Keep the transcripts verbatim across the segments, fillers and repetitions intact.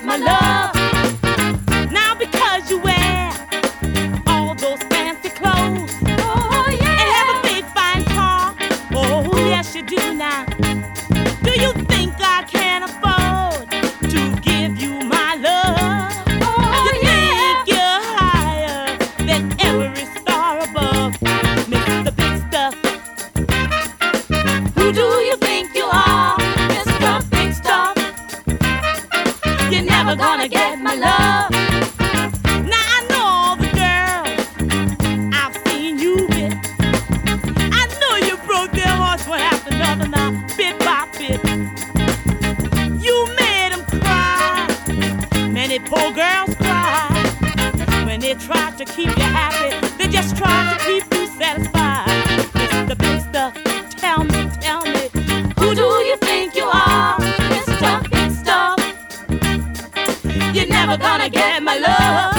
my love. Now because you wear all those fancy clothes, oh yeah, and have a big fine car, oh yes you do now. Do you think I can afford to give you my love? Oh you yeah, think you're higher than every star above, Mister Big Stuff? Who do you think you are, Mister Big Stuff? You're never gonna get my love. Now I know all the girls I've seen you with. I know you broke their hearts one after another now, bit by bit. You made them cry. Many poor girls cry when they try to keep you happy. They just try to keep you satisfied. Mister Big Stuff, tell me, tell me, who do you think you are, Mister Big Stuff? You're never gonna get my love.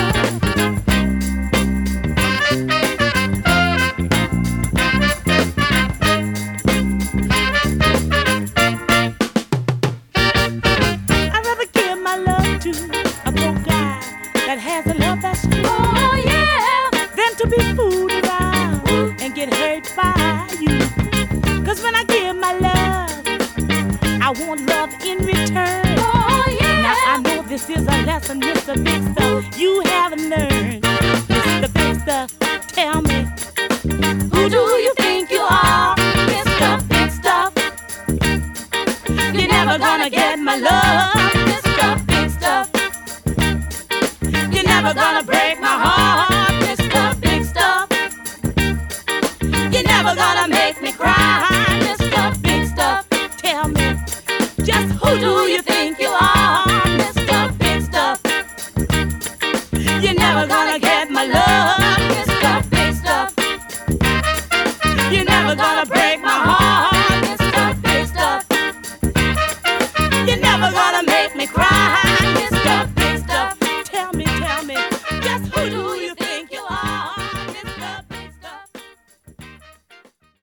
I'd rather give my love to a broke guy that has a love that's true, oh yeah, than to be fooled around and get hurt by you. Cause when I give my love, I want love in return. Oh yeah. Now I know this is a lesson, Mister Big Stuff, you haven't learned. Mister Big Stuff, tell me, who do you think you are, Mister Big Stuff? You're never gonna get my love, Mister Big Stuff. You're never gonna break my heart, Mister Big Stuff. You're never gonna make me cry, Mister Big Stuff. Tell me, just who do you think you are, Mister Big Stuff? You're never gonna get my love.